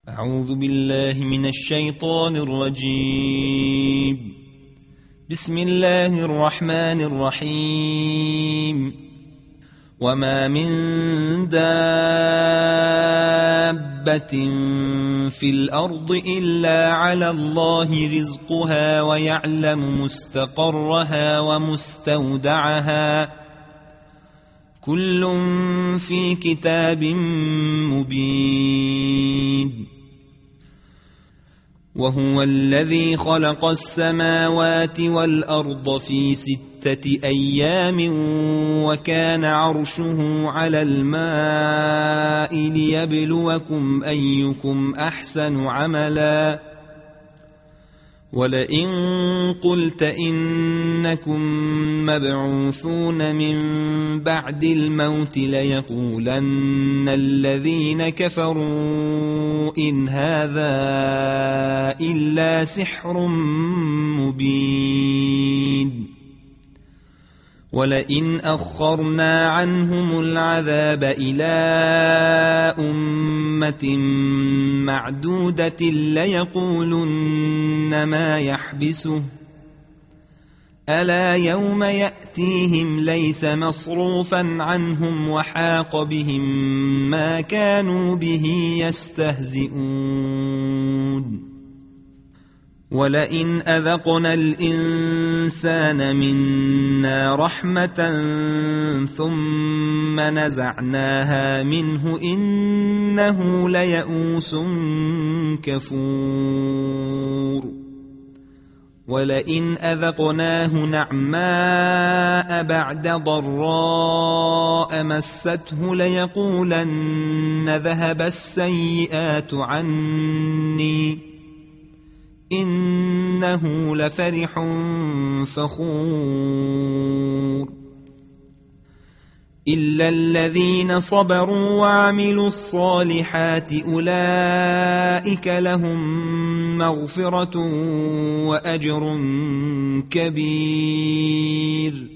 أعوذ بالله من الشيطان الرجيم. بسم الله الرحمن الرحيم. وما من دابة في الأرض إلا على الله رزقها ويعلم مستقرها ومستودعها كل في كتاب مبين. وهو الذي خلق السماوات والأرض في 6 أيام وكان عرشه على الماء ليبلوكم أيكم أحسن عملا ولئن قلت إنكم مبعوثون من بعد الموت ليقولن الذين كفروا إن هذا إلا سحر مبين. ولئن أخرنا عنهم العذاب إلى أمة معدودة ليقولن ما يحبسه ألا يوم يأتيهم ليس مصروفا عنهم وحاق بهم ما كانوا به يستهزئون. ولئن أذقنا الإنسان منا رحمة ثم نزعناها منه إنه ليئوس كفور. ولئن أذقناه نعماء بعد ضراء مسته ليقولن ذهب السيئات عني إنه لفرح فخور. إلا الذين صبروا وعملوا الصالحات أولئك لهم مغفرة وأجر كبير.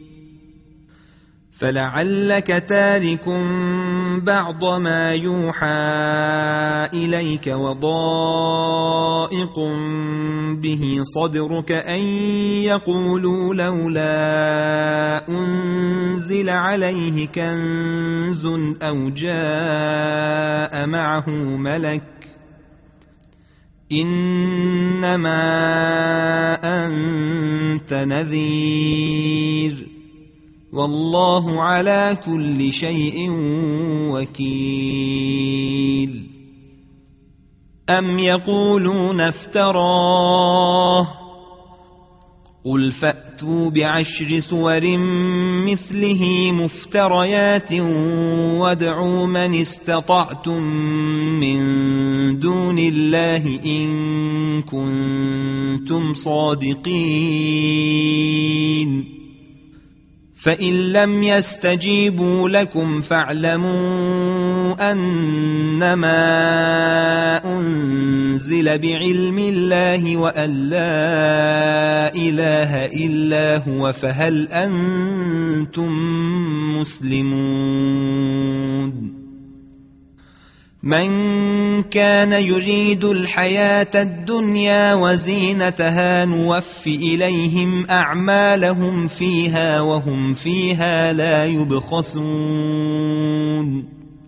فلعلك تارك بعض ما يوحى إليك وضائق به صدرك أن يقولوا لولا أنزل عليه كنز أو جاء معه ملك إنما أنت نذير والله على كل شيء وكيل. أم يقولون افتراه قل فأتوا ب10 سور مثله مفتريات وادعوا من استطعتم من دون الله إن كنتم صادقين. فإن لم يستجيبوا لكم فاعلموا أنما أنزل بعلم الله وأن لا إله إلا هو فهل أنتم مسلمون. من كان يريد الحياة الدنيا وزينتها نوف إليهم أعمالهم فيها وهم فيها لا يبخسون.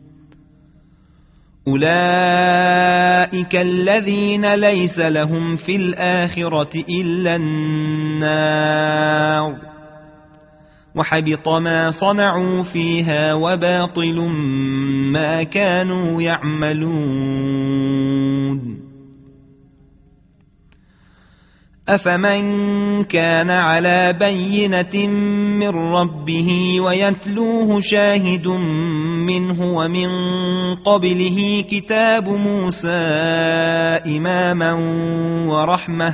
أولئك الذين ليس لهم في الآخرة إلا النار وحبط ما صنعوا فيها وباطل ما كانوا يعملون. أفمن كان على بينة من ربه ويتلوه شاهد منه ومن قبله كتاب موسى إماما ورحمة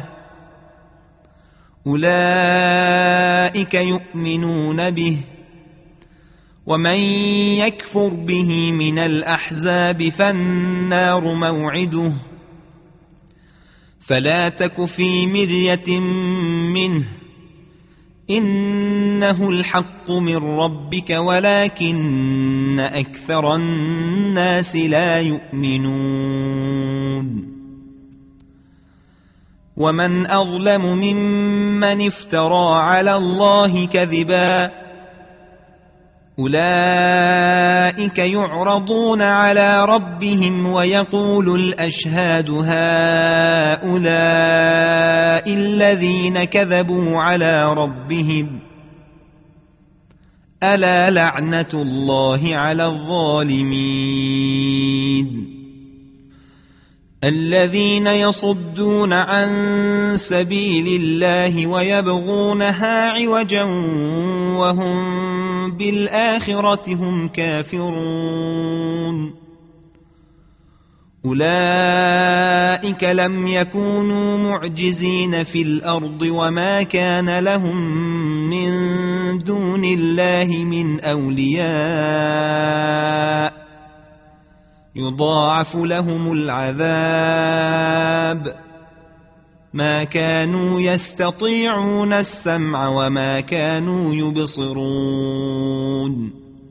أولئك يؤمنون به. ومن يكفر به من الأحزاب فالنار موعده فلا تك في مرية منه إنه الحق من ربك ولكن أكثر الناس لا يؤمنون ومن أظلم ممن افترى على الله كذبا أولئك يعرضون على ربهم ويقول الأشهاد هؤلاء الذين كذبوا على ربهم ألا لعنة الله على الظالمين الذين يصدون عن سبيل الله ويبغونها عوجا وهم بالآخرة هم كافرون أولئك لم يكونوا معجزين في الأرض وما كان لهم من دون الله من أولياء يضاعف لهم العذاب ما كانوا يستطيعون السمع وما كانوا يبصرون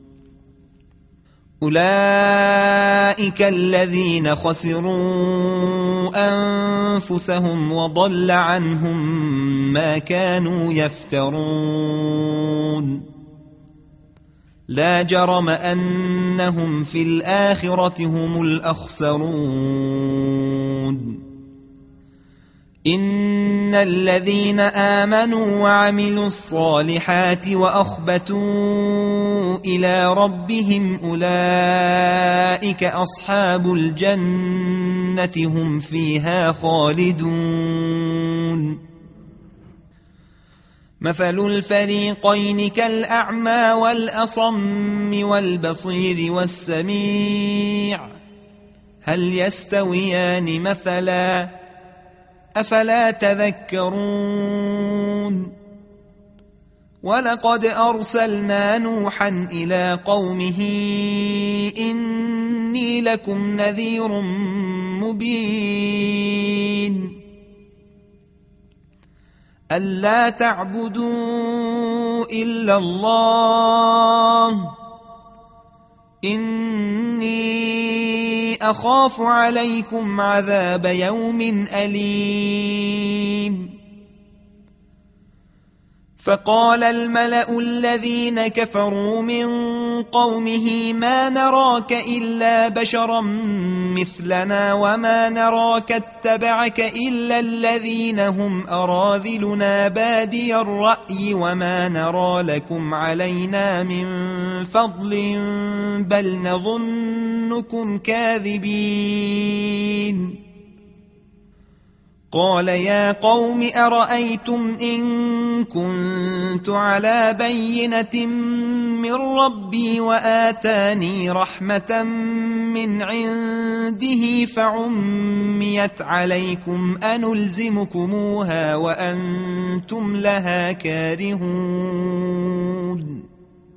أولئك الذين خسروا أنفسهم وضل عنهم ما كانوا يفترون لا جرم أنهم في الآخرة هم الأخسرون إن الذين آمنوا وعملوا الصالحات وأخبتوا إلى ربهم أولئك أصحاب الجنة هم فيها خالدون مثل الفريقين كالأعمى والأصم والبصير والسميع هل يستويان مثلا أفلا تذكرون ولقد أرسلنا نوحا إلى قومه إني لكم نذير مبين ألا تعبدوا إلا الله إني أخاف عليكم عذاب يوم أليم فقال الملأ الذين كفروا من قومه ما نراك إلا بشرا مثلنا وما نراك اتبعك إلا الذين هم أراذلنا بادي الرأي وما نرى لكم علينا من فضل بل نظنكم كاذبين قال يا قوم أرأيتم إن كنت على بينة من ربي وآتاني رحمة من عنده فعميت عليكم أنلزمكموها وأنتم لها كارهون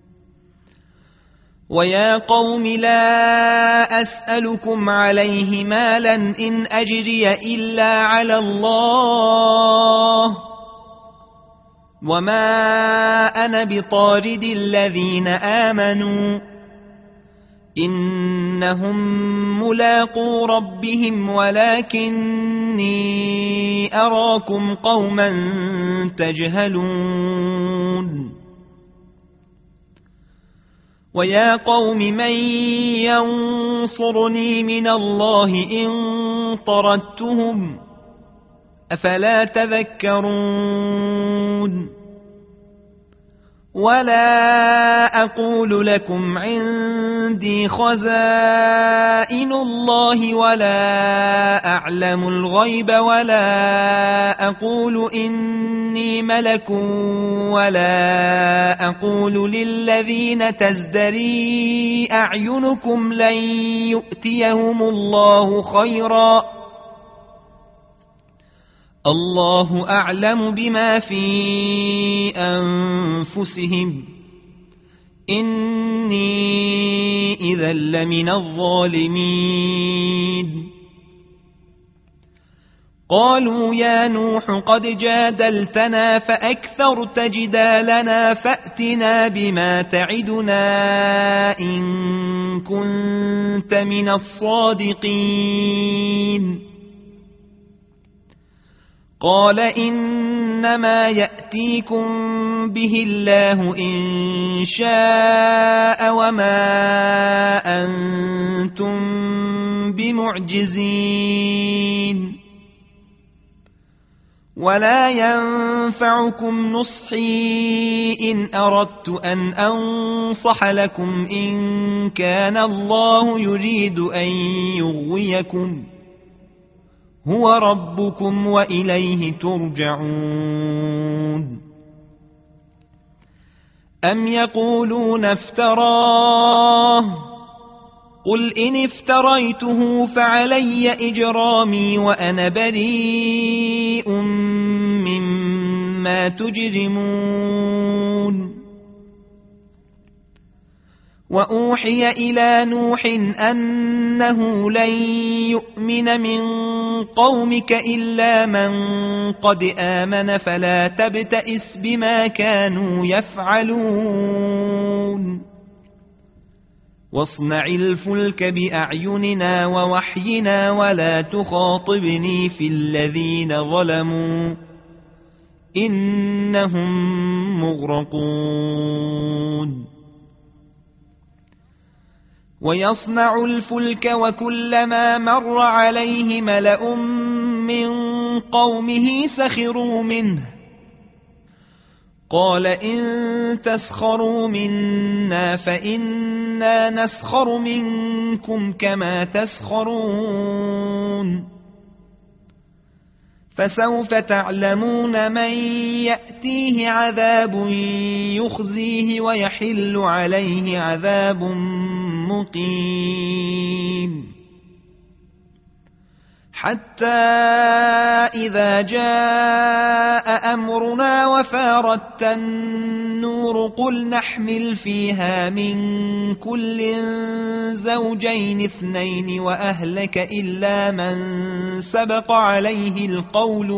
ويا قوم لا أسألكم عليه مالا إن أجري إلا على الله وما أنا بطارد الذين آمنوا إنهم ملاقو ربهم ولكني أراكم قوما تجهلون ويا قوم من ينصرني من الله إن طردتهم أفلا تذكرون ولا أقول لكم عندي خزائن الله ولا أعلم الغيب ولا أقول إني ملك ولا أقول للذين تزدري أعينكم لن يؤتيهم الله خيرا الله أعلم بما في أنفسهم إني إذا لمن الظالمين قالوا يا نوح قد جادلتنا فأكثرت جدالنا فأتنا بما تعدنا إن كنت من الصادقين. قال إنما يأتيكم به الله إن شاء وما أنتم بمعجزين ولا ينفعكم نصحي إن أردت أن أنصح لكم إن كان الله يريد أن يغويكم هو ربكم وإليه ترجعون. أم يقولون افتراه قل إن افتريته فعلي إجرامي وأنا بريء مما تجرمون. وأوحي إلى نوح أنه لن يؤمن من قومك إلا من قد آمن فلا تبتئس بما كانوا يفعلون. واصنع الفلك بأعيننا ووحينا ولا تخاطبني في الذين ظلموا إنهم مغرقون. ويصنع الفلك وكلما مر عليه ملأ من قومه سخروا منه قال إن تسخروا منا فإنا نسخر منكم كما تسخرون. فسوف تعلمون من يأتيه عذاب يخزيه ويحل عليه عذاب مقيم. حتى إذا جاء أمرنا وفارت النور قل نحمل فيها من كل زوجين اثنين وأهلك إلا من سبق عليه القول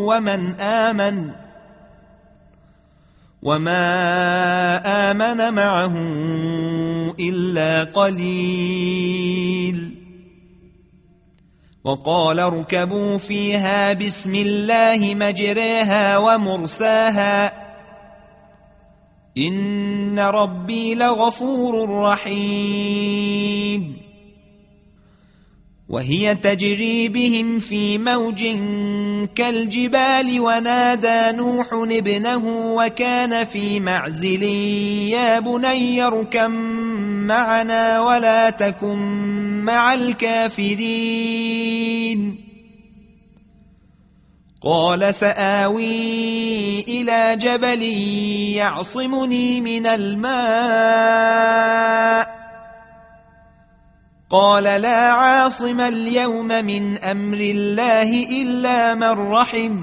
وما آمن معه إلا قليل. وقال اركبوا فيها بسم الله مجريها ومرساها إن ربي لغفور رحيم. وهي تجري بهم في موج كالجبال ونادى نوح ابنه وكان في معزل يا بني اركب معنا ولا تكن مع الكافرين. قال سآوي إلى جبل يعصمني من الماء قال لا عاصم اليوم من أمر الله إلا من رحم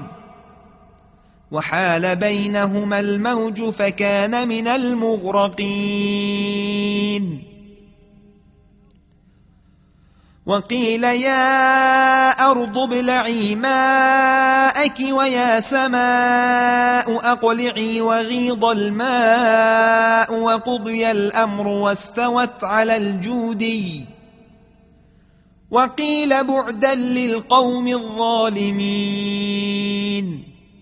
وحال بينهما الموج فكان من المغرقين. وقيل يا أرض ابلعي ماءك ويا سماء أقلعي وغيض الماء وقضي الأمر واستوت على الجودي وقيل بعدا للقوم الظالمين.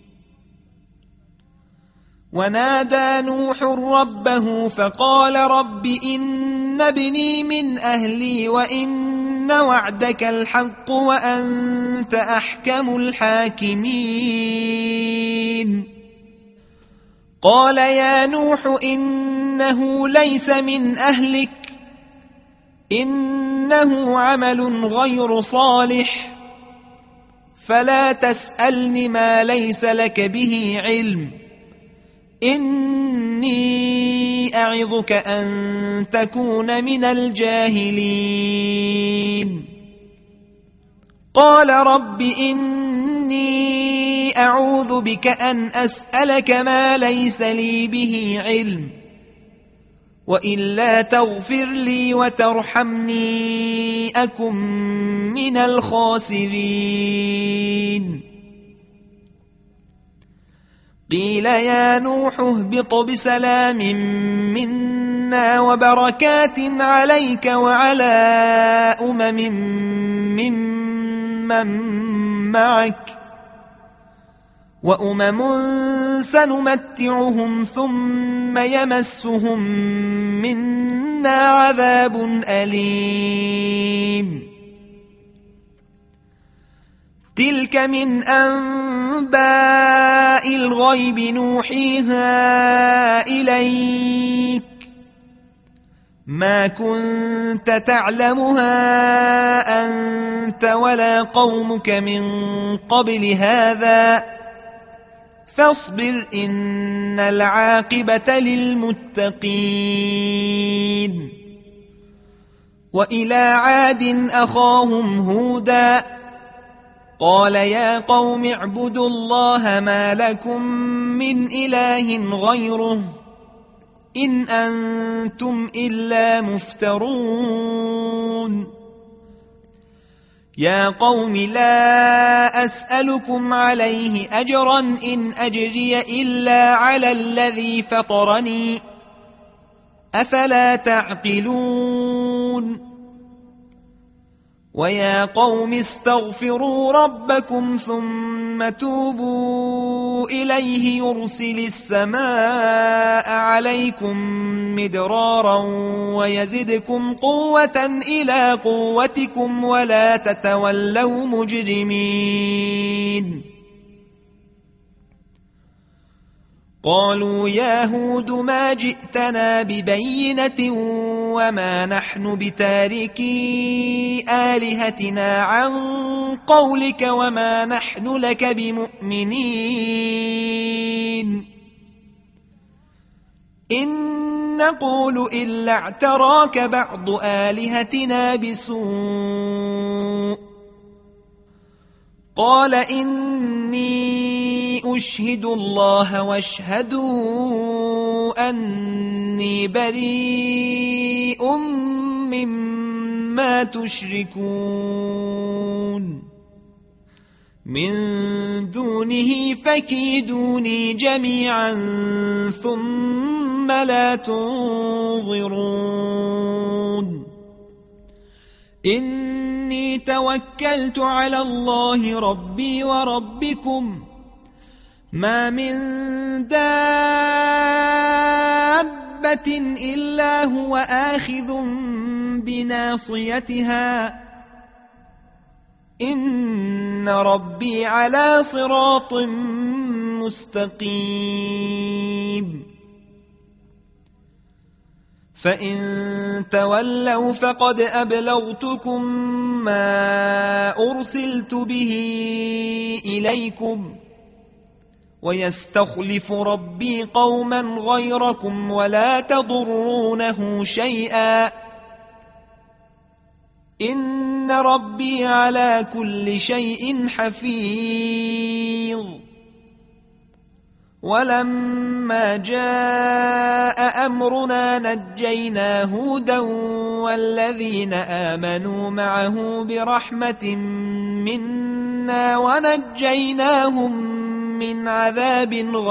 ونادى نوح ربه فقال رب إن ابني من أهلي وإن وعدك الحق وأنت أحكم الحاكمين. قال يا نوح إنه ليس من أهلك إنه عمل غير صالح فلا تسألني ما ليس لك به علم إني أعظك أن تكون من الجاهلين. قال رب إني أعوذ بك أن أسألك ما ليس لي به علم وإلا تغفر لي وترحمني أكن من الخاسرين. قيل يا نوح اهبط بسلام منا وبركات عليك وعلى ممن معك وأمم سنمتعهم ثم يمسهم منا عذاب أليم تلك من أنباء الغيب نوحيها إليك ما كنت تعلمها أنت ولا قومك من قبل هذا فاصبر إن العاقبة للمتقين وإلى عاد أخاهم هودا قال يا قوم اعبدوا الله ما لكم من إله غيره إن أنتم إلا مفترون يا قوم لا أسألكم عليه أجرا إن أجري إلا على الذي فطرني أفلا تعقلون ويا قوم استغفروا ربكم ثم توبوا إليه يرسل السماء عليكم مدرارا ويزدكم قوة إلى قوتكم ولا تتولوا مجرمين قالوا يا هود ما جئتنا ببينة وما نحن بتاركي آلهتنا عن قولك وما نحن لك بمؤمنين إن نقول إلا اعتراك بعض آلهتنا بسوء قال إني أشهد الله واشهدوا أني بريء مما تشركون من دونه فكيدوني جميعا ثم لا تنظرون إني توكلت على الله ربي وربكم ما من دابة إلا هو آخذ بناصيتها إن ربي على صراط مستقيم فإن تولوا فقد أبلغتكم ما أرسلت به إليكم ويستخلف ربي قوما غيركم ولا تضرونه شيئا إن ربي على كل شيء حفيظ ولما جاء أمرنا نجينا هودا والذين آمنوا معه برحمة منا ونجيناهم من عذاب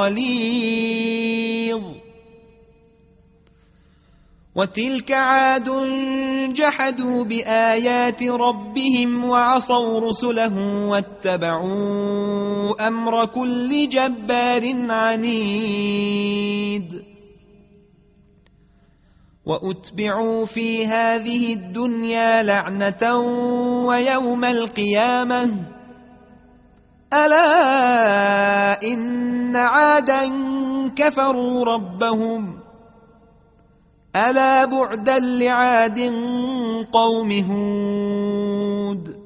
غليظ وتلك عاد جحدوا بآيات ربهم وعصوا رسله واتبعوا أمر كل جبار عنيد وأتبعوا في هذه الدنيا لعنة ويوم القيامة ألا إن عادا كفروا ربهم ألا بعدا لعاد قوم هود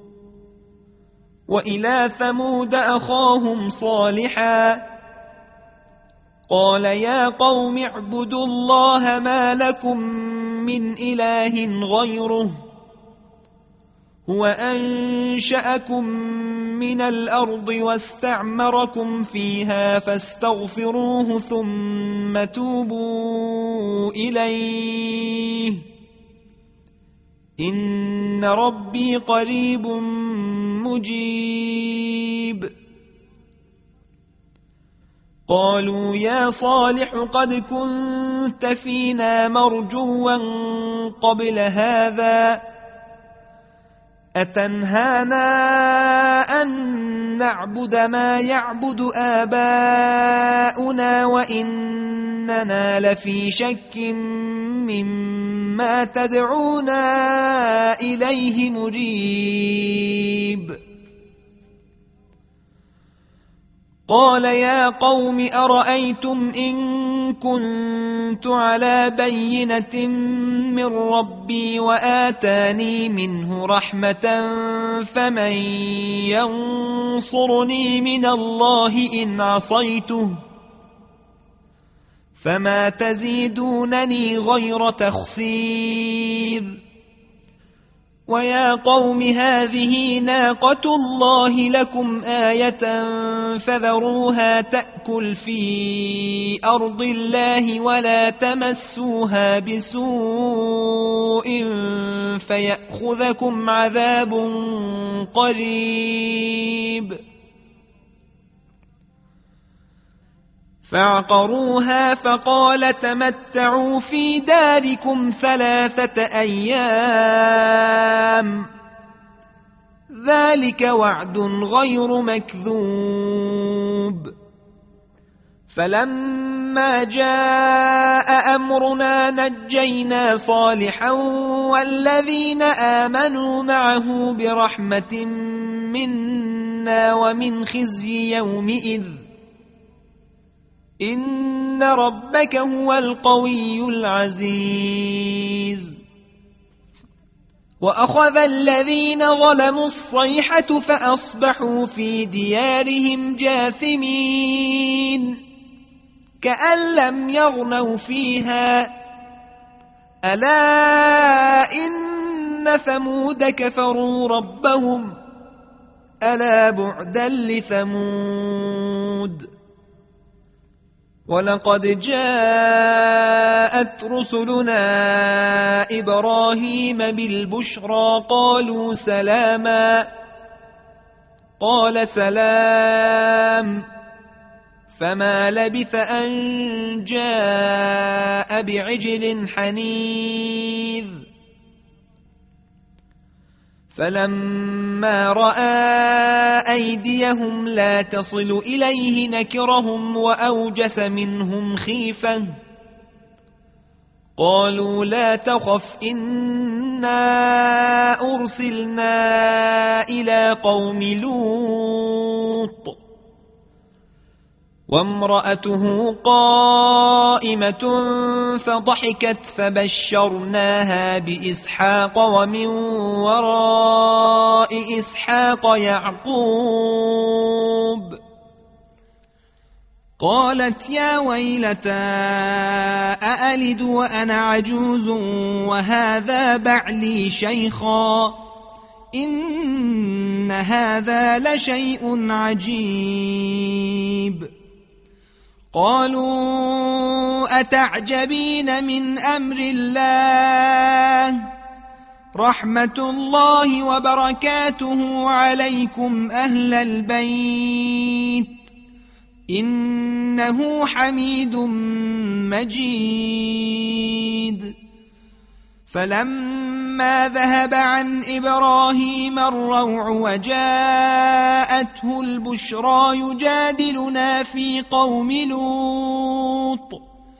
وإلى ثمود أخاهم صالحا قال يا قوم اعبدوا الله ما لكم من إله غيره هو أنشأكم من الأرض واستعمركم فيها فاستغفروه ثم توبوا إليه إن ربي قريب مجيب قالوا يا صالح قد كنت فينا مرجوا قبل هذا أتنهانا أن نعبد ما يعبد آباؤنا وإننا لفي شك مما تدعونا إليه مريب قال يا قوم أرأيتم إن كنت على بينة من ربي وآتاني منه رحمة فمن ينصرني من الله إن عصيته فما تزيدونني غير تخسير ويا قوم هذه ناقة الله لكم آية فذروها تأكل في أرض الله ولا تمسوها بسوء فيأخذكم عذاب قريب فعقروها فقال تمتعوا في داركم 3 أيام ذلك وعد غير مكذوب فلما جاء أمرنا نجينا صالحا والذين آمنوا معه برحمة منا ومن خزي يومئذ إن ربك هو القوي العزيز وأخذ الذين ظلموا الصيحة فأصبحوا في ديارهم جاثمين كأن لم يغنوا فيها ألا إن ثمود كفروا ربهم ألا بعدا لثمود ولقد جاءت رسلنا إبراهيم بالبشرى قالوا سلاما قال سلام فما لبث أن جاء بعجل حنيذ فلما رأى أيديهم لا تصل إليه نكرهم وأوجس منهم خيفة قالوا لا تخف إنا أرسلنا إلى قوم لوط وامرأته قائمة فضحكت فبشرناها بإسحاق ومن وراء إسحاق يعقوب قالت يا ويلتى أألد وأنا عجوز وهذا بعلي شيخا إن هذا لشيء عجيب قالوا أتعجبين من أمر الله رحمة الله وبركاته عليكم أهل البيت إنه حميد مجيد فلما ذهب عن إبراهيم الروع وجاءته البشرى يجادلنا في قوم لوط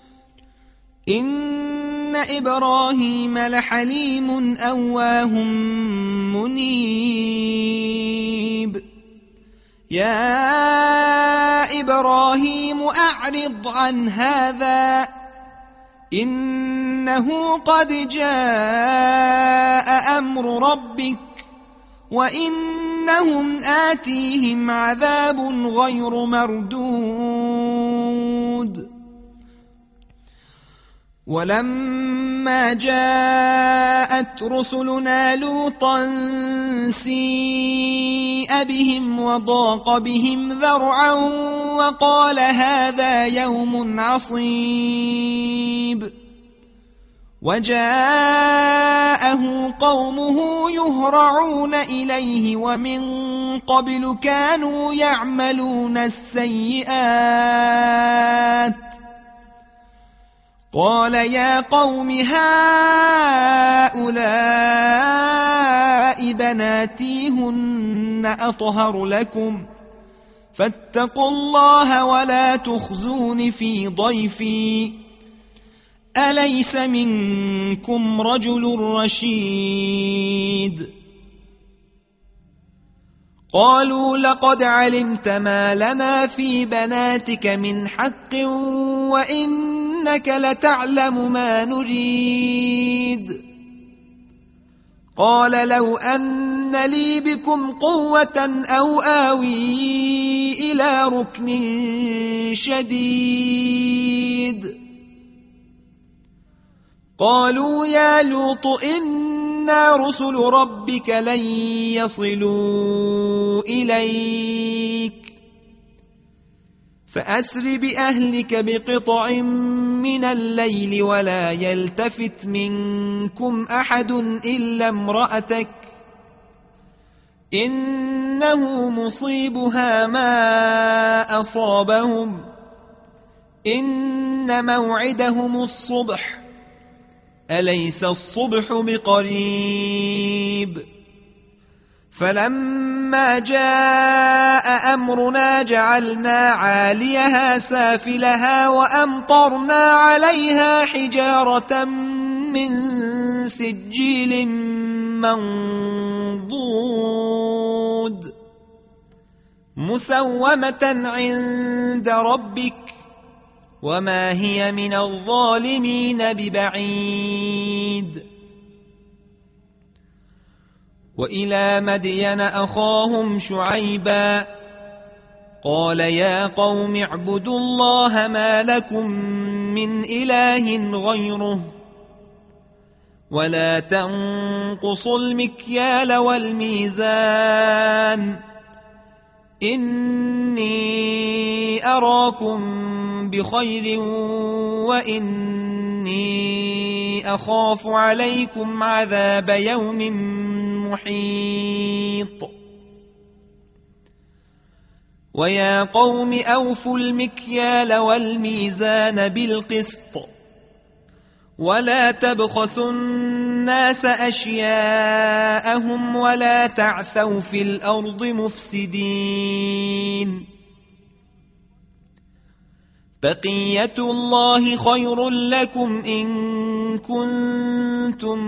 إن إبراهيم لحليم أواه منيب يا إبراهيم أعرض عن هذا إنه قد جاء أمر ربك وإنهم آتيهم عذاب غير مردود ولما جاءت رسلنا لوطا سيء بهم وضاق بهم ذرعا وقال هذا يوم عصيب وجاءه قومه يهرعون إليه ومن قبل كانوا يعملون السيئات قال يا قوم هؤلاء بناتي هن أطهر لكم فاتقوا الله ولا تخزون في ضيفي أليس منكم رجل رشيد قالوا لقد علمت ما لنا في بناتك من حق وإنك لتعلم ما نريد قال لو أن لي بكم قوة أو آوي إلى ركن شديد قالوا يا لوط إنا رسل ربك لن يصلوا إليك فأسر بأهلك بقطع من الليل ولا يلتفت منكم أحد إلا امرأتك إنه مصيبها ما أصابهم إن موعدهم الصبح أليس الصبح بقريب فلما جاء أمرنا جعلنا عاليها سافلها وأمطرنا عليها حجارة من سجيل منضود مسومة عند ربك وما هي من الظالمين ببعيد وإلى مدين أخاهم شعيبا قال يا قوم اعبدوا الله ما لكم من إله غيره ولا تنقصوا المكيال والميزان إني أراكم بخير وإني أخاف عليكم عذاب يوم محيط ويا قوم أوفوا المكيال والميزان بالقسط ولا تبخسوا الناس أشياءهم ولا تعثوا في الأرض مفسدين بقية الله خير لكم إن كنتم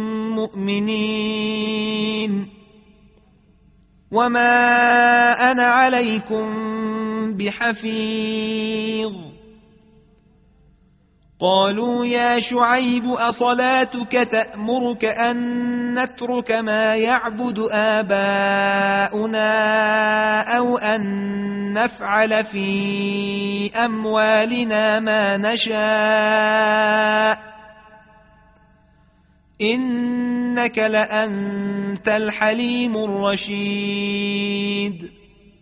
مؤمنين وما أنا عليكم بحفيظ قالوا يا شعيب أصلاتك تأمرك أن نترك ما يعبد آباؤنا أو أن نفعل في أموالنا ما نشاء إنك لأنت الحليم الرشيد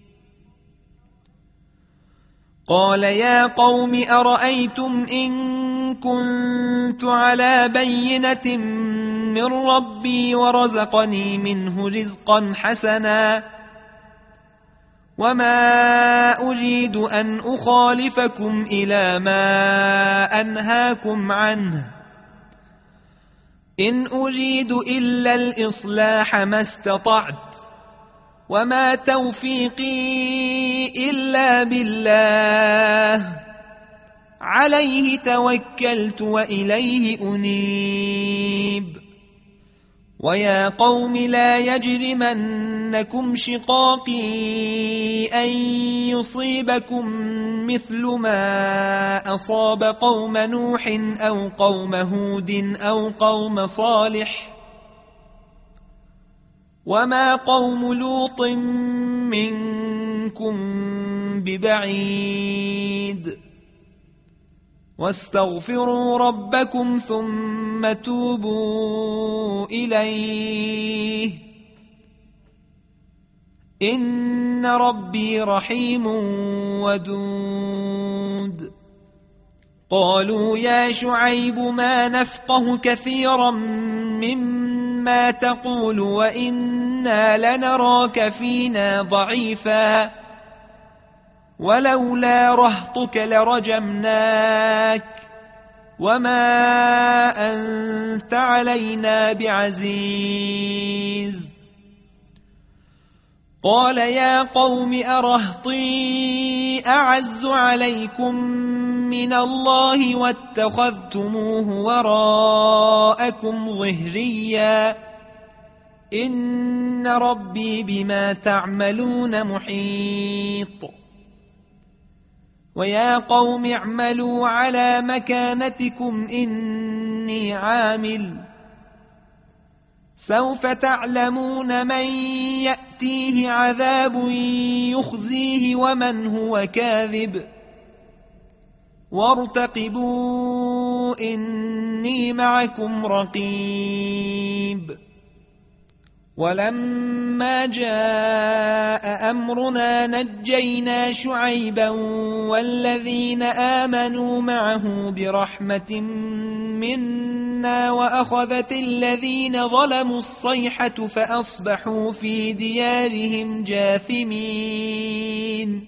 قال يا قوم أرأيتم إن كنت على بينة من ربي ورزقني منه رزقا حسنا وما أريد أن أخالفكم إلى ما أنهاكم عنه إن أريد إلا الإصلاح ما استطعت وما توفيقي إلا بالله عليه توكلت وإليه أنيب ويا قوم لا يجرمنكم شقاقي أن يصيبكم مثل ما أصاب قوم نوح أو قوم هود أو قوم صالح وما قوم لوط منكم ببعيد واستغفروا ربكم ثم توبوا إليه إن ربي رحيم ودود قالوا يا شعيب ما نفقه كثيرا مما تقول وإنا لنراك فينا ضعيفا ولولا رهطك لرجمناك وما أنت علينا بعزيز قال يا قوم أرهطي أعز عليكم من الله واتخذتموه وراءكم ظهريا إن ربي بما تعملون محيط ويا قوم اعملوا على مكانتكم إني عامل سوف تعلمون من يأتيه عذاب يخزيه ومن هو كاذب وارتقبوا إني معكم رقيب ولما جاء أمرنا نجينا شعيبا والذين آمنوا معه برحمة منا وأخذت الذين ظلموا الصيحة فأصبحوا في ديارهم جاثمين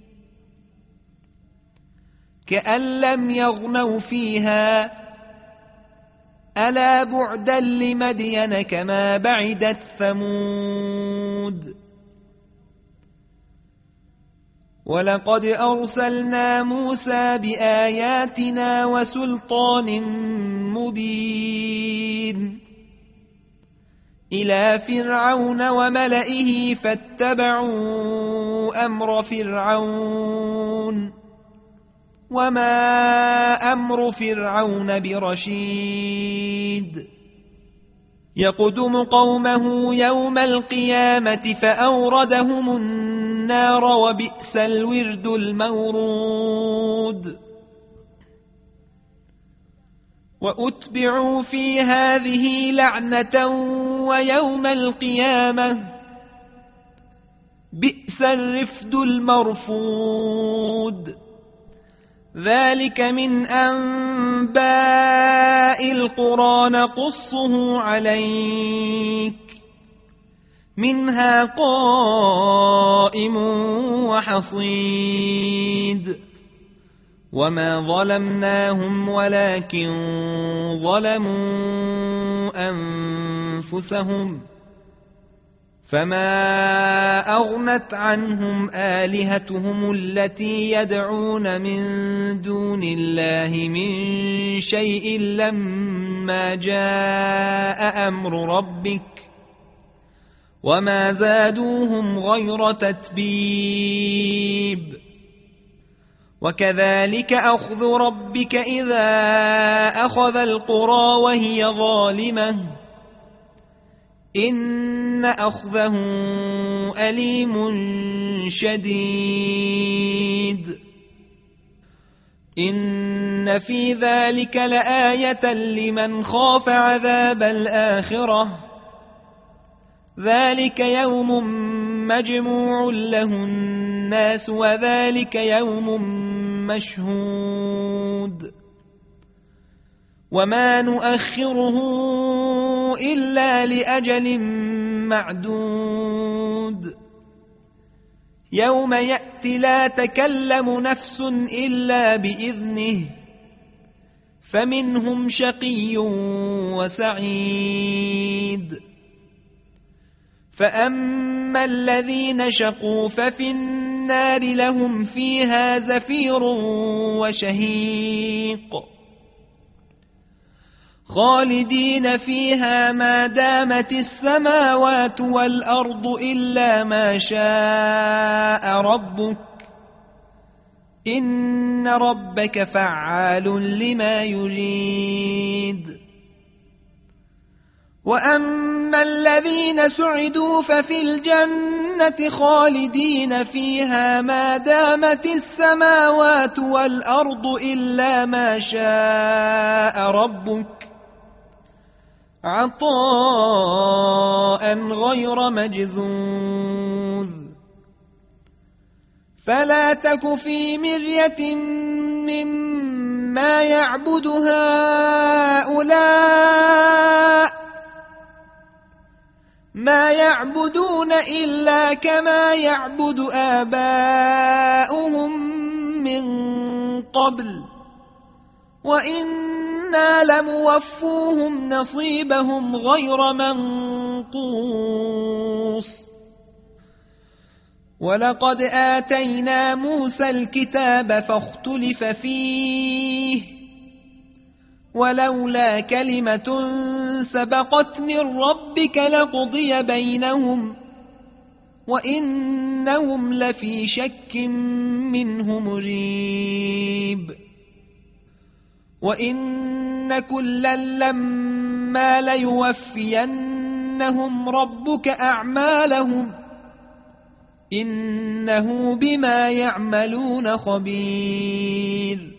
كأن لم يغنوا فيها ألا بعدا لمدين كما بعدت ثمود ولقد أرسلنا موسى بآياتنا وسلطان مبين إلى فرعون وملئه فاتبعوا أمر فرعون وما أمر فرعون برشيد يقدم قومه يوم القيامة فأوردهم النار وبئس الورد المورود وأتبعوا في هذه لعنة ويوم القيامة بئس الرفد المرفود ذلك من أنباء القرى نقصه عليك منها قائم وحصيد وما ظلمناهم ولكن ظلموا أنفسهم فما أغنت عنهم آلهتهم التي يدعون من دون الله من شيء لما جاء أمر ربك وما زادوهم غير تتبيب وكذلك أخذ ربك إذا أخذ القرى وهي ظالمة إن أخذه أليم شديد إن في ذلك لآية لمن خاف عذاب الآخرة ذلك يوم مجموع له الناس وذلك يوم مشهود وما نؤخره إلا لأجل معدود يوم يأتي لا تكلم نفس إلا بإذنه فمنهم شقي وسعيد فأما الذين شقوا ففي النار لهم فيها زفير وشهيق خالدين فيها ما دامت السماوات والأرض إلا ما شاء ربك إن ربك فعال لما يريد وأما الذين سعدوا ففي الجنة خالدين فيها ما دامت السماوات والأرض إلا ما شاء ربك عطاء غير مجذوذ فلا تك في مرية مما ما يعبدون إلا كما يعبد آباؤهم من قبل وإنا لموفوهم نصيبهم غير منقوص ولقد آتينا موسى الكتاب فاختلف فيه ولولا كلمة سبقت من ربك لقضي بينهم وإنهم لفي شك منه مريب وإن كلا لما ليوفينهم ربك أعمالهم إنه بما يعملون خبير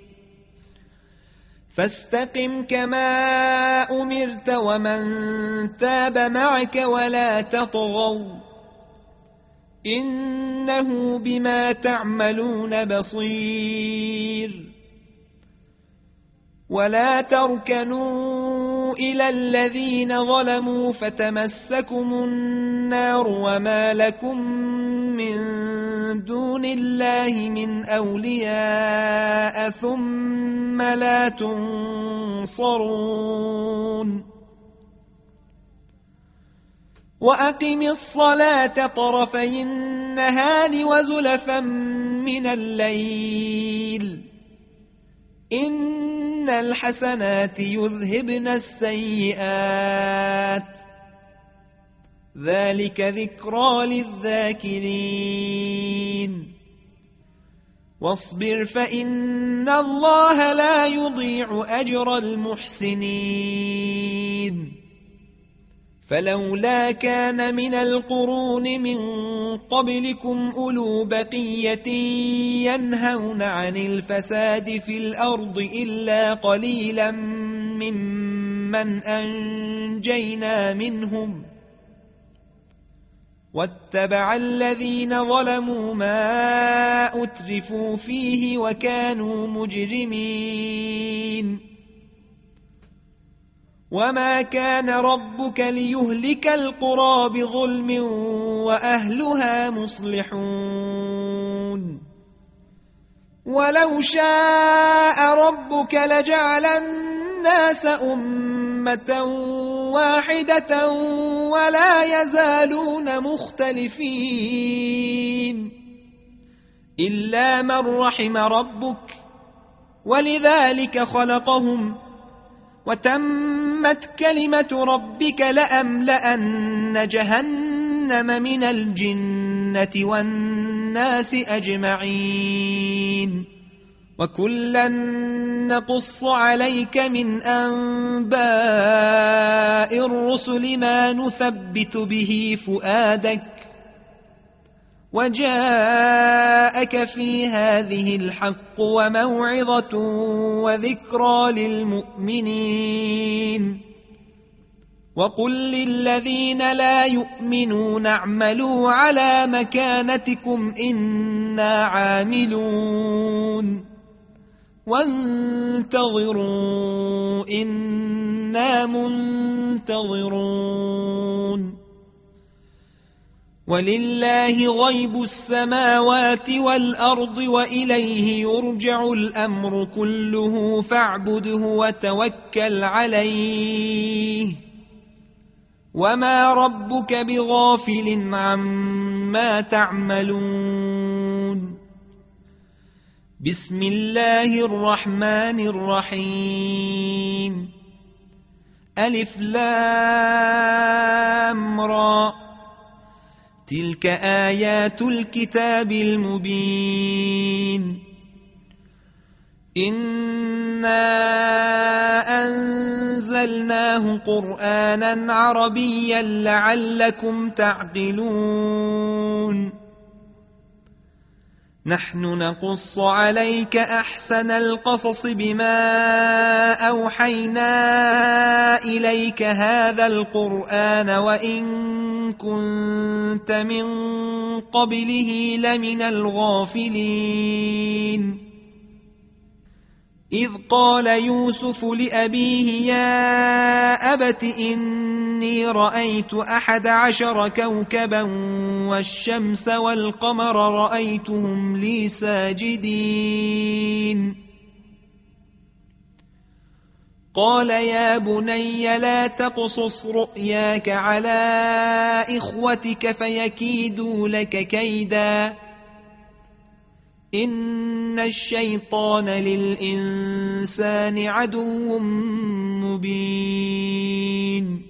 فاستقم كما أمرت ومن تاب معك ولا تطغوا إنه بما تعملون بصير ولا تركنوا إلى الذين ظلموا فتمسكم النار وما لكم من دون الله من أولياء ثم لا تنصرون وأقم الصلاة طرفي النهار وزلفا من الليل إن الحسنات يذهبن السيئات ذلك ذكرى للذاكرين واصبر فإن الله لا يضيع أجر المحسنين فلولا كان من القرون من قبلكم أولو بقية ينهون عن الفساد في الأرض إلا قليلا ممن أنجينا منهم واتبع الذين ظلموا ما أترفوا فيه وكانوا مجرمين وما كان ربك ليهلك القرى بظلم وأهلها مصلحون ولو شاء ربك لجعل الناس أمة واحدة ولا يزالون مختلفين إلا من رحم ربك ولذلك خلقهم وتمت كلمة ربك لأملأن جهنم من الجنة والناس أجمعين وكلا نقص عليك من أنباء الرسل ما نثبت به فؤادك وجاءك في هذه الحق وموعظة وذكرى للمؤمنين وقل للذين لا يؤمنون اعملوا على مكانتكم إنا عاملون وانتظروا إنا منتظرون ولله غيب السماوات والأرض وإليه يرجع الأمر كله فاعبده وتوكل عليه وما ربك بغافل عما تعملون بسم الله الرحمن الرحيم ألف لام را تلك آيات الكتاب المبين إنا أنزلناه قرآنا عربيا لعلكم تعقلون نحن نقص عليك أحسن القصص بما أوحينا إليك هذا القرآن وإن كنت من قبله لمن الغافلين إذ قال يوسف لأبيه يا أبت إني رأيت 11 كوكبا والشمس والقمر رأيتهم لي ساجدين قال يا بني لا تقصص رؤياك على إخوتك فيكيدوا لك كيدا إن الشيطان للإنسان عدو مبين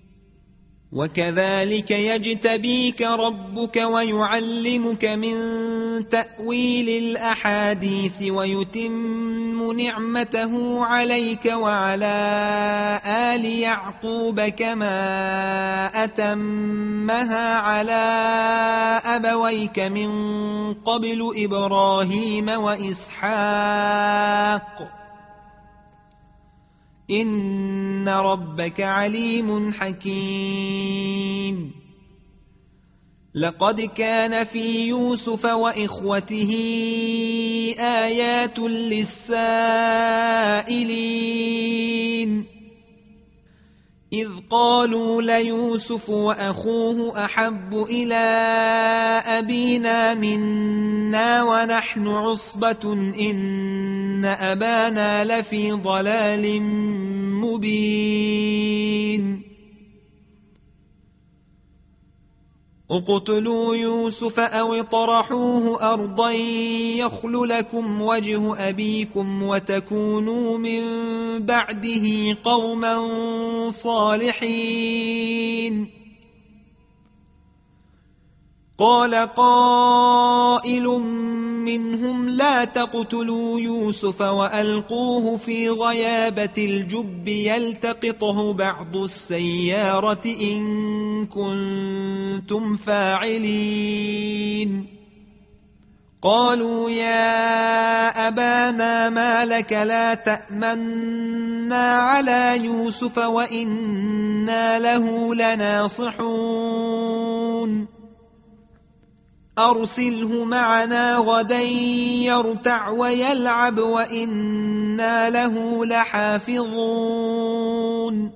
وكذلك يجتبيك ربك ويعلمك من تأويل الأحاديث ويتم نعمته عليك وعلى آل يعقوب كما أتمها على أبويك من قبل إبراهيم وإسحاق إن ربك عليم حكيم لقد كان في يوسف وإخوته آيات للسائلين إذ قالوا ليوسف وأخوه أحب إلى أبينا منا ونحن عصبة إن أبانا لفي ضلال مبين اقتلوا يوسف أو اطرحوه أرضا يخل لكم وجه أبيكم وتكونوا من بعده قوما صالحين قال قائل منهم لا تقتلوا يوسف وألقوه في غيابة الجب يلتقطه بعض السيارة إن كنتم فاعلين قالوا يا أبانا ما لك لا تأمنا على يوسف وإنا له لناصحون أرسله معنا غدا يرتع ويلعب وإنا له لحافظون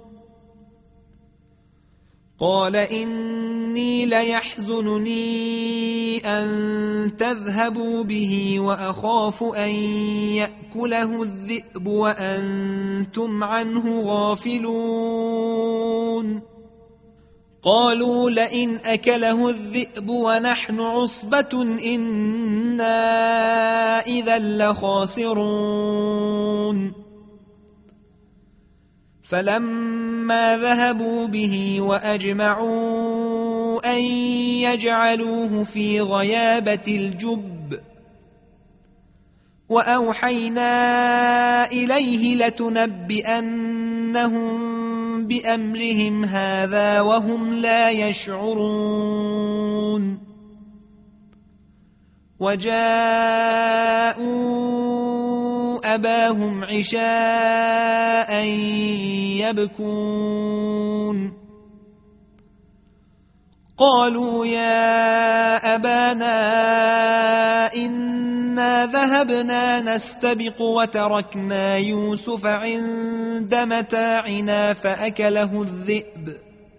قال إني ليحزنني أن تذهبوا به وأخاف أن يأكله الذئب وأنتم عنه غافلون قالوا لئن أكله الذئب ونحن عصبة إنا إذا لخاسرون فلما ذهبوا به وأجمعوا أن يجعلوه في غيابة الجب وأوحينا إليه لتنبئنهم بأمرهم هذا وهم لا يشعرون وجاءوا أباهم عشاء يبكون قالوا يا أبانا إنا ذهبنا نستبق وتركنا يوسف عند متاعنا فأكله الذئب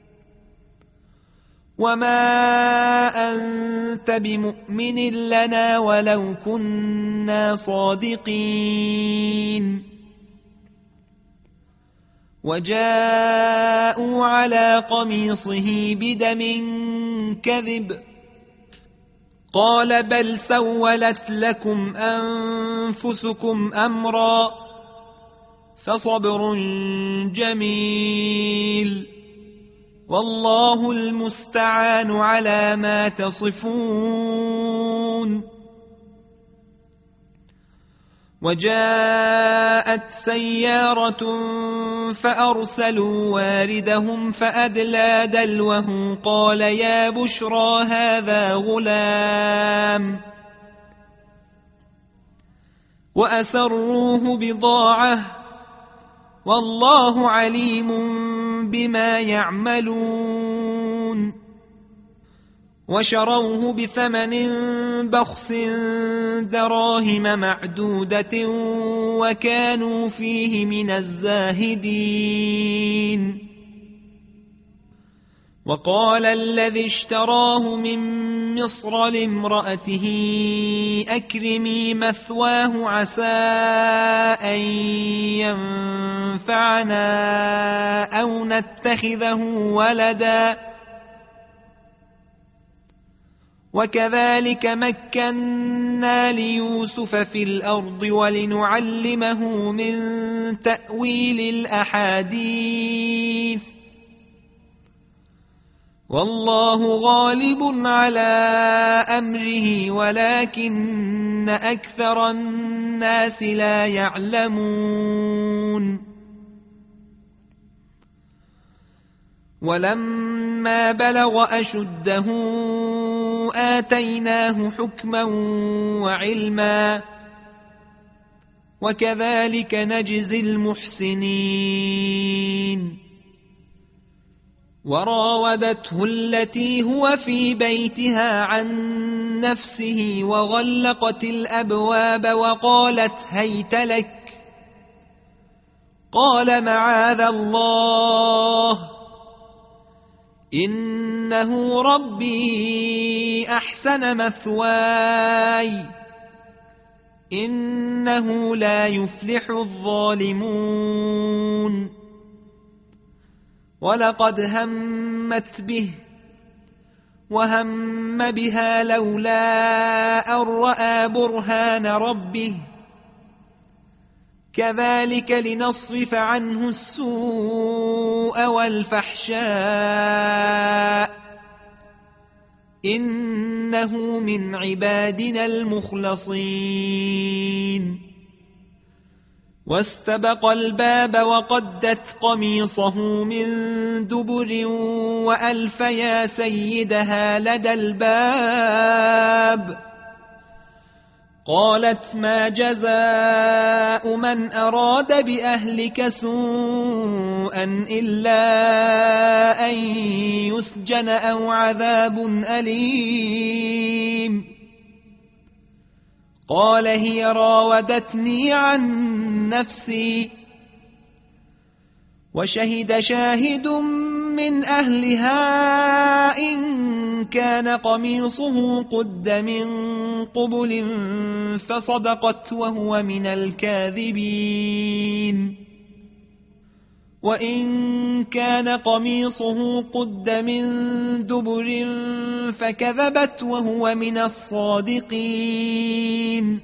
وما أنت بمؤمن لنا ولو كنا صادقين وجاءوا على قميصه بدم كذب قال بل سولت لكم أنفسكم أمرا فصبر جميل والله المستعان على ما تصفون وجاءت سيارة فأرسلوا واردهم فأدلى دلوه قال يا بشرى هذا غلام وأسروه بضاعة والله عليم بما يعملون وشروه بثمن بخس دراهم معدودة وكانوا فيه من الزاهدين. وقال الذي اشتراه من مصر لامرأته أكرمي مثواه عسى أن ينفعنا أو نتخذه ولدا وكذلك مكنا ليوسف في الأرض ولنعلمه من تأويل الأحاديث والله غالب على أمره ولكن أكثر الناس لا يعلمون. ولما بلغ أشده آتيناه حكما وعلما وكذلك نجزي المحسنين. وراودته التي هو في بيتها عن نفسه وغلقت الأبواب وقالت هيت لك قال معاذ الله إنه ربي أحسن مثواي إنه لا يفلح الظالمون. ولقد همت به وهم بها لولا أن رأى برهان ربه كذلك لنصرف عنه السوء والفحشاء إنه من عبادنا المخلصين. واستبق الباب وقدت قميصه من دبر وألف يا سيدها لدى الباب قالت ما جزاء من أراد بأهلك سوءا إلا أن يسجن أو عذاب أليم. قال هي راودتني عن نفسي وشهد شاهد من أهلها إن كان قميصه قد من قبل فصدقت وهو من الكاذبين وإن كان قميصه قد من دبر فكذبت وهو من الصادقين.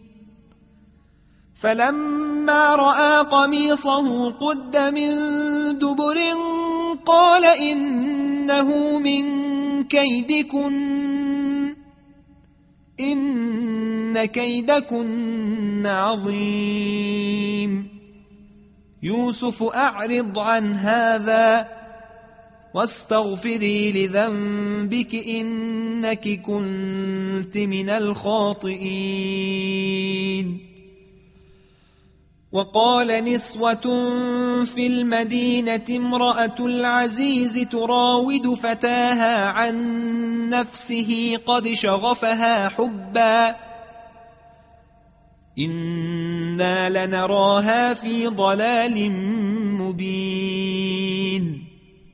فلما رأى قميصه قد من دبر قال إنه من كيدكن إن كيدكن عظيم. يوسف أعرض عن هذا واستغفري لذنبك إنك كنت من الخاطئين. وقال نسوة في المدينة امرأة العزيز تراود فتاها عن نفسه قد شغفها حبا إنا لنراها في ضلال مبين.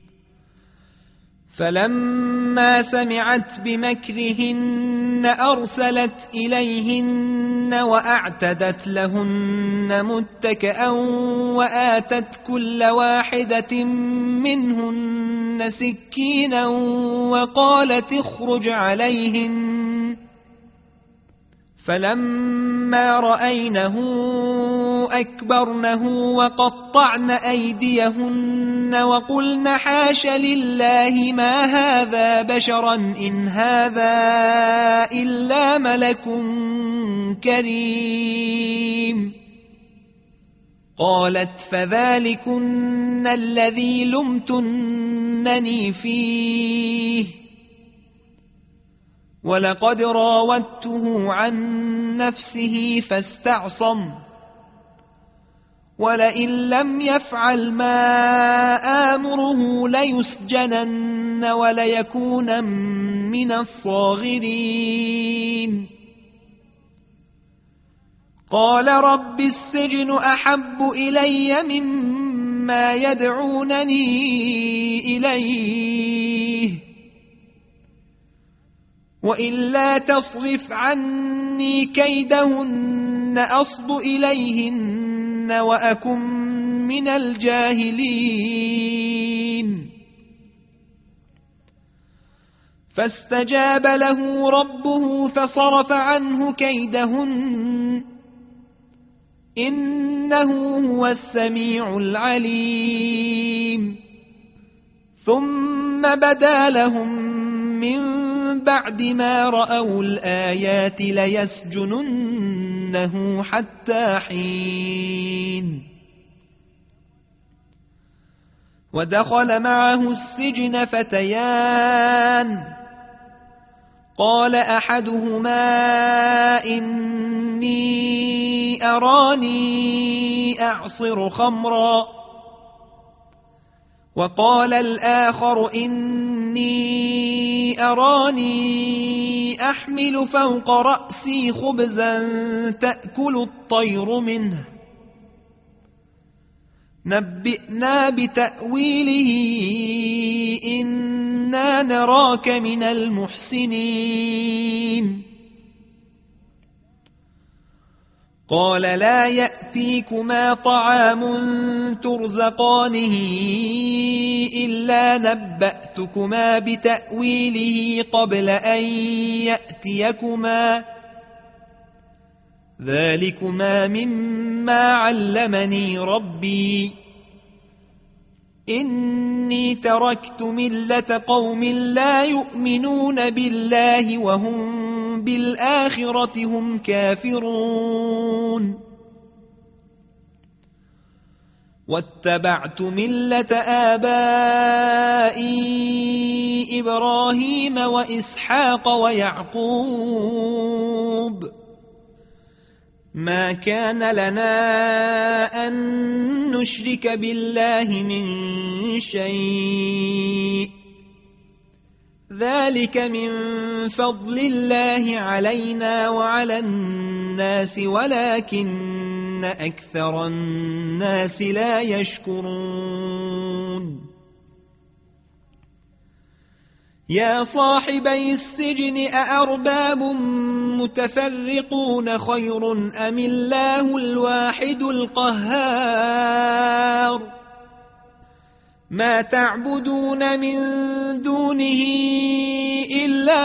فلما سمعت بمكرهن أرسلت إليهن وأعتدت لهن متكئا وآتت كل واحدة منهن سكينا وقالت اخرج عليهن. فلما رأينه أكبرنه وقطعن أيديهن وقلن حاش لله ما هذا بشرا إن هذا إلا ملك كريم. قالت فذلكن الذي لمتنني فيه ولقد راودته عن نفسه فاستعصم ولئن لم يفعل ما آمره ليسجنن وليكون من الصاغرين قال رب السجن أحب إلي مما يدعونني إليه وإلا تصرف عني كيدهن أصب إليهن وأكن من الجاهلين فاستجاب له ربه فصرف عنه كيدهن إنه هو السميع العليم ثم بدا لهم من بعد ما رأوا الآيات ليسجننه حتى حين ودخل معه السجن فتيان قال أحدهما إني أراني أعصر خمرا وقال الآخر إني أراني أحمل فوق رأسي خبزا تأكل الطير منه نبئنا بتأويله إنا نراك من المحسنين قال لا يأتيكما طعام ترزقانه إلا نبأتكما بتأويله قبل أن يأتيكما ذلكما مما علمني ربي إني تركت ملة قوم لا يؤمنون بالله وهم بالآخرة هم كافرون واتبعت ملة آبائي إبراهيم وإسحاق ويعقوب ما كان لنا أن نشرك بالله من شيء ذلك من فضل الله علينا وعلى الناس ولكن أكثر الناس لا يشكرون يا صاحبي السجن أأرباب متفرقون خير أم الله الواحد القهار ما تعبدون من دونه إلا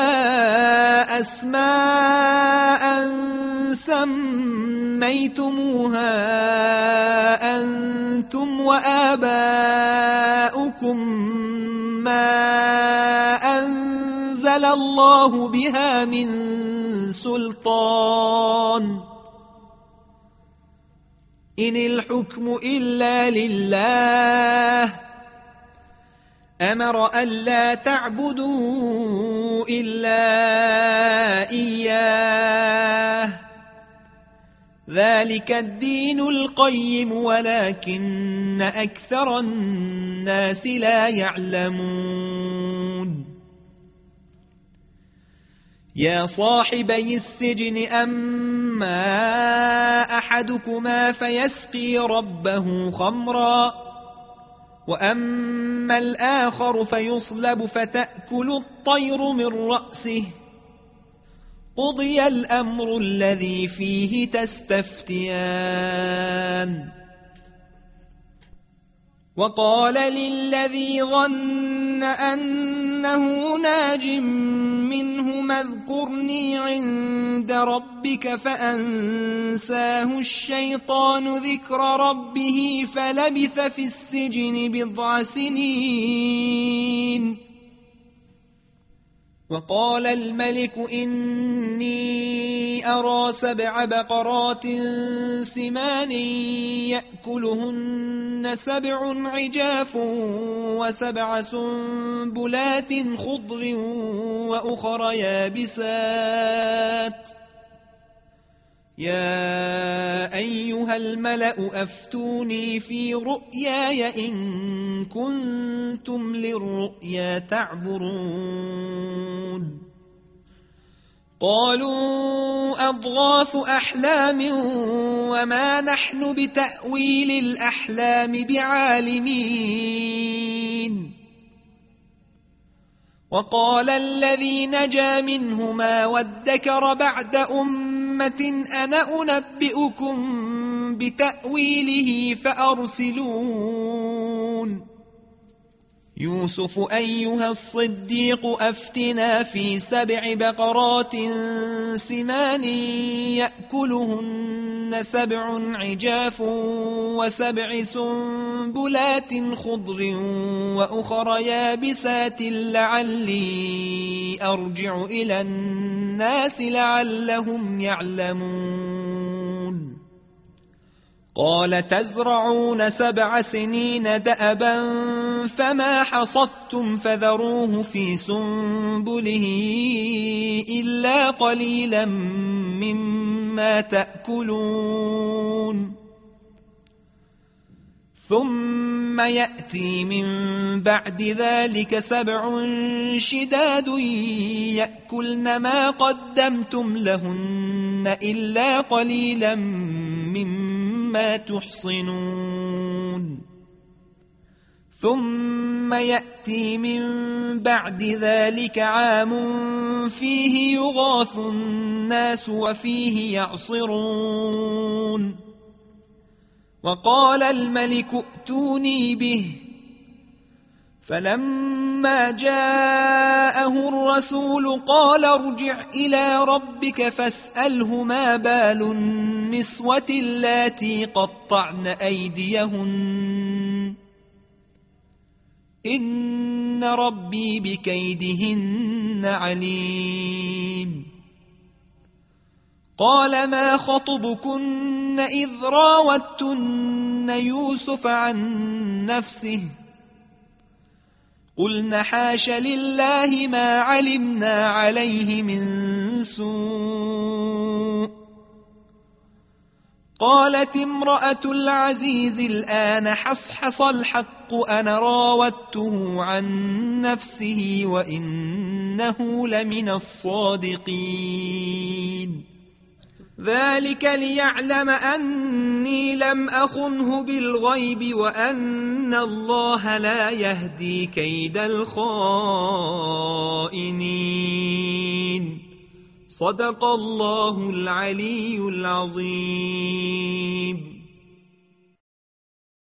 أسماء سميتموها أنتم وآباؤكم ما أنزل الله بها من سلطان إن الحكم إلا لله أمر ألا تعبدوا إلا إياه ذلك الدين القيم ولكن أكثر الناس لا يعلمون يا صاحبي السجن أما أحدكما فيسقي ربه خمرا وأما الآخر فيصلب فتأكل الطير من رأسه قضي الأمر الذي فيه تستفتيان وقال للذي ظن أنه ناج منهما اذكرني عند ربك فأنساه الشيطان ذكر ربه فلبث في السجن بضع سنين وقال الملك إني أرى 7 بقرات سمان يأكلهن 7 عجاف و7 سنبلات خضر وأخر يابسات يا أيها الملأ أفتوني في رؤياي إن كنتم للرؤيا تعبرون قالوا أضغاث أحلام وما نحن بتأويل الأحلام بعالمين وقال الذي نجا منهما وادكر بعد أمة أنا أنبئكم بتأويله فأرسلون يوسف أيها الصديق أفتنا في 7 بقرات سمان يأكلهن 7 عجاف و7 سنبلات خضر وأخر يابسات لعلي أرجع إلى الناس لعلهم يعلمون قال تزرعون 7 سنين دأبا فما حصدتم فذروه في سنبله إلا قليلا مما تأكلون ثم يأتي من بعد ذلك 7 شداد يأكلن ما قدمتم لهن إلا قليلا مما تحصنون ثم يأتي من بعد ذلك عام فيه يغاث الناس وفيه يعصرون وقال الملك ائتوني به فلما جاءه الرسول قال ارجع إلى ربك فاسأله ما بال النسوة اللاتي قطعن أيديهن إن ربي بكيدهن عليم قال ما خطبكن إذ راوتن يوسف عن نفسه قلن حاش لله ما علمنا عليه من سوء قالت امرأة العزيز الآن حصحص الحق أنا راودته عن نفسه وإنه لمن الصادقين ذلك ليعلم أني لم أخنه بالغيب وأن الله لا يهدي كيد الخائنين صدق الله العلي العظيم.